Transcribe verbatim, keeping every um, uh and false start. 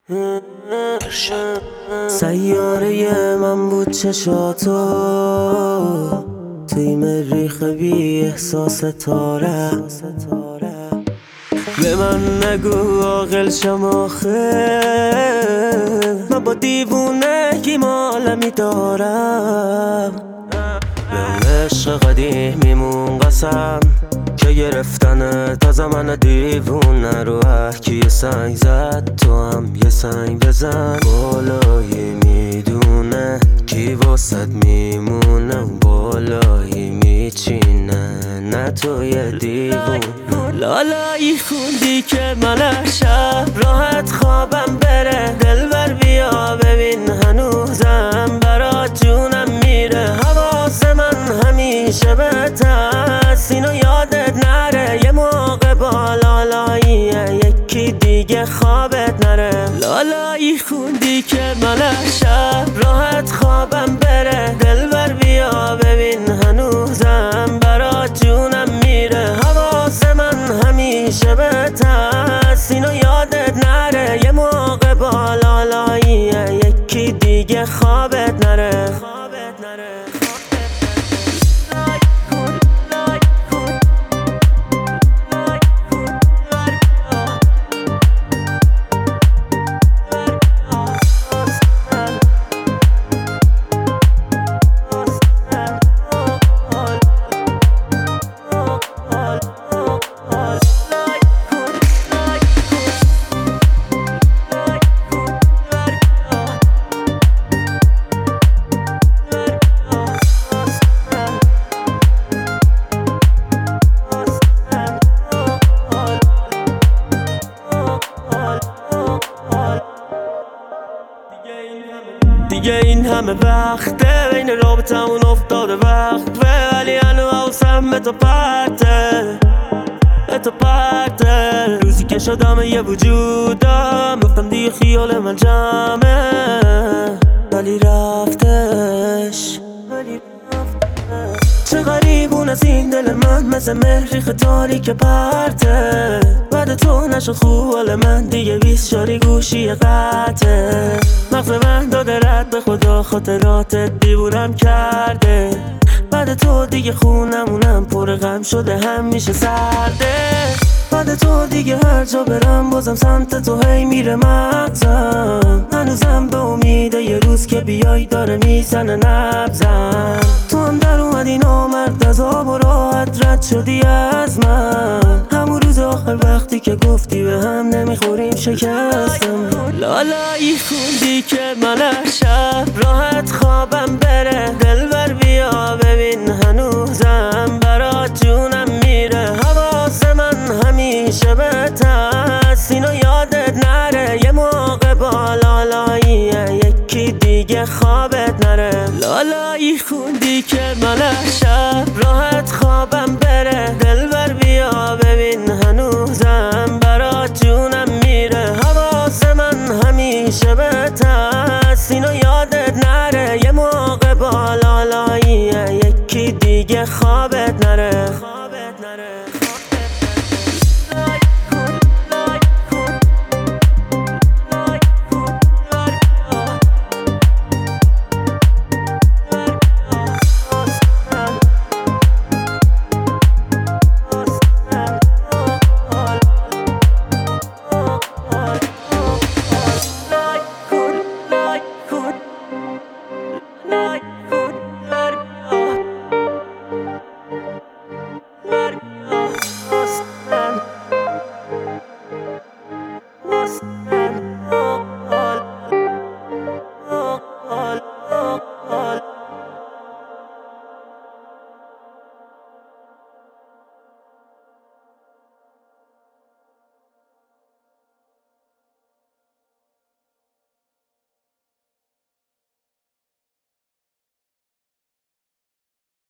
سیاره من بود چشاتو توی مریخ بی احساس تاره. به من نگو عاقل شم آخه، من با دیوونه کی مالمی دارم. به اون عشق قدیمیمون قسم که گرفتن تا زمان دیوونه رو کی یه سنگ زد تو هم یه سنگ بزن. بالایی میدونه کی واسد میمونه و بالایی میچینه نه تو یه دیوون. لالایی خوندی که من شب راحت خوابم بره، دلبر بیا ببین هنوزم برات جونم میره. حواس من همیشه بهت هست اینو یادت نره، یه موقع با لالاییه یکی دیگه خوابت نره. لالایی خوندی که من شب راحت خوابم بره، دلبر بیا ببین هنوزم برات جونم میره. حواس من همیشه بهت هست اینو یادت نره، یه موقع با لالاییه یکی دیگه خوابت نره. دیگه این همه وقته بین رابطمون افتاده وقت، ولی هنو حواسم به تو پرته به تو پرته. روزی که شدم یه وجودم گفتم دیگه خیال من جمعه، ولی رفتش ولی چه غریبون از این دل من، مثل مریخ تاریک پرته. بعد تو نشد خوب حال من دیگه، بیست شاری گوشی قطعه. مغز من داده رد به خدا، خاطراتت دیوونم کرده. بعد تو دیگه خونمونم پر غم شده همیشه سرده. بعد تو دیگه هر جا برم بازم سمت تو هی میره مغزم. هنوزم به امیده یه روز که بیای داره میزنه نبزم. تو هم در اومدی نامرد از آب و راحت رد شدی از من. همون روز آخر وقتی که گفتی به هم نمیخوریم شکستم. لالایی خوندی که من شب راحت خوابم بره، دلبر بیا ببین هنوزم برات جونم میره. حواس من همیشه بهت هست اینو یادت نره، یه موقع با لالاییه یکی دیگه خوابت نره. لالایی خوندی که من شب راحت خوابم بره، دلبر بیا ببین هنوزم برات جونم میره. حواس من همیشه بهت هست اینو یادت نره، یه موقع با لالاییه یکی دیگه خوابت نره. Let